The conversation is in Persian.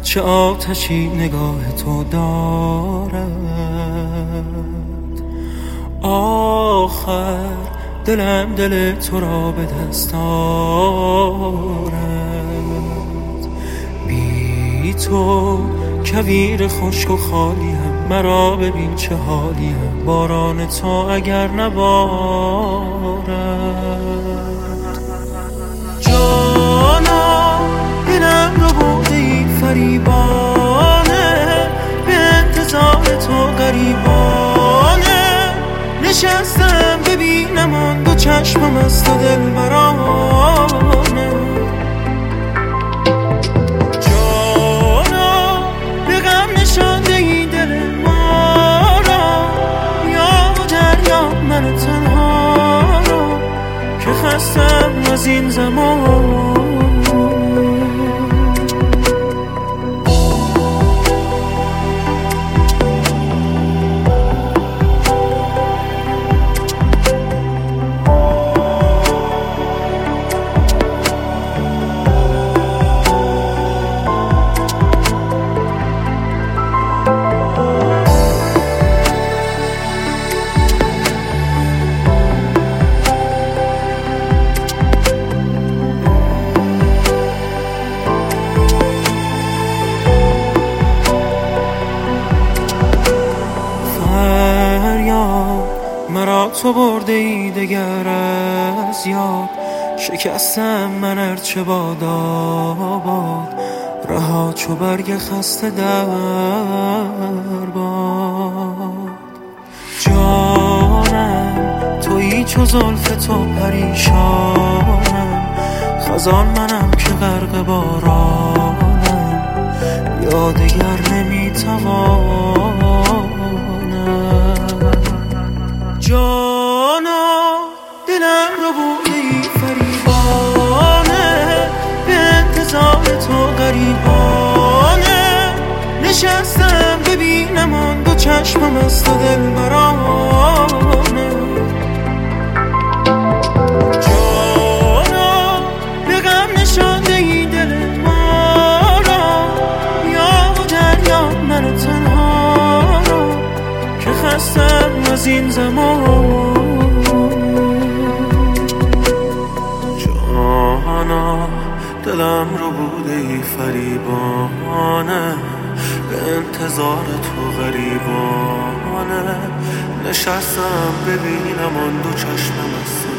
چه آتشی نگاه تو دارد. آخر دلم دل تو را به دست آورد. بی تو کویر خشک و خالیم، مرا ببین چه حالیم، باران تو اگر نبارد. جانا دلم رو برده این فریبانه، به انتظار تو غریبانه. نشستم ببینم آن دو چشمم از تو دلبرانه. جانا به غم نشانده این دل ما را، یا و دریا من تنها را، که خستم از این زمان. مرا تو برده ای دگر از یاد، شکستم من ارچه باد آباد، رها چو برگ خسته در باد. جانم تویی چو زلف تو پریشانم، خزان منم که غرق بارانم، یا دگر نمیتوانم. جانا دلم رو بوده ای فریبانه، به انتظار تو غریبانه. نشستم ببینم آن دو چشمم از تو دلبرانه. جانا به غم نشانده ای دل ما را، یا و دریا من تنها را، که خستم از این زمان. جانا دلم رو بوده ای فریبانه، به انتظار تو غریبانه. نشستم ببینم آن دو چشمم از